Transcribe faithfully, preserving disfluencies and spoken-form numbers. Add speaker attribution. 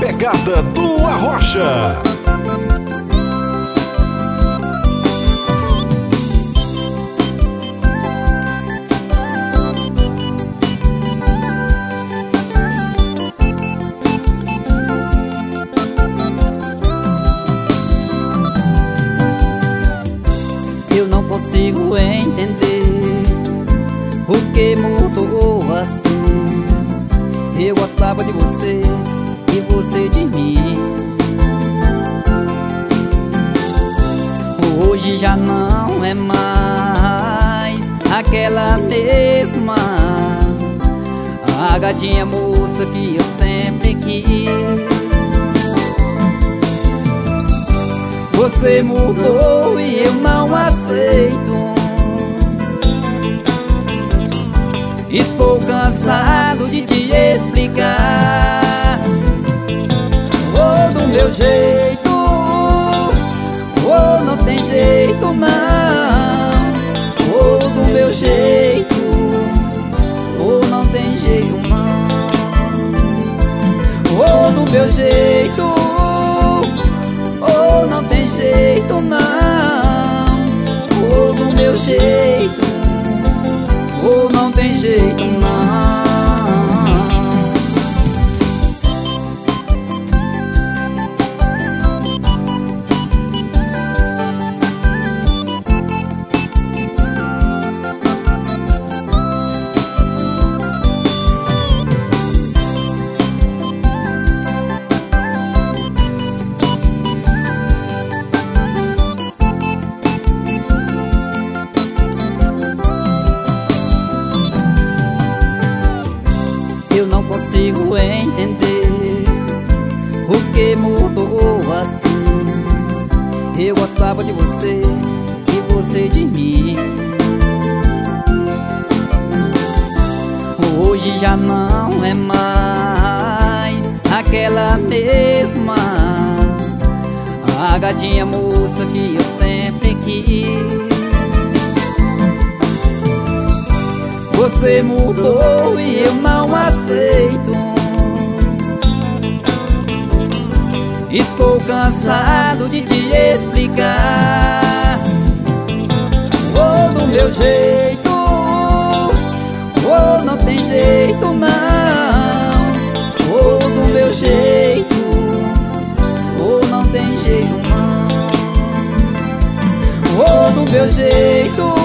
Speaker 1: pegada do Arrocha.
Speaker 2: Eu não consigo entender o que mudou assim. Eu gostava de você e você de mim. Hoje já não é mais aquela mesma, a gatinha moça que eu sempre quis. Você mudou e eu não aceito. Estou cansado de te explicar. Ou do meu jeito, ou não tem jeito não. Ou do meu jeito, ou não tem jeito não. Ou do meu jeito, ou não tem jeito não. Ou do meu jeito, ou não tem jeito não. Eu não consigo entender o que mudou assim. Eu gostava de você e você de mim. Hoje já não é mais aquela mesma, a gatinha moça que eu sempre quis. Você mudou e eu não aceito. Estou cansado de te explicar. Ou do meu jeito, ou não tem jeito não. Ou do meu jeito, ou não tem jeito não. Ou do meu jeito,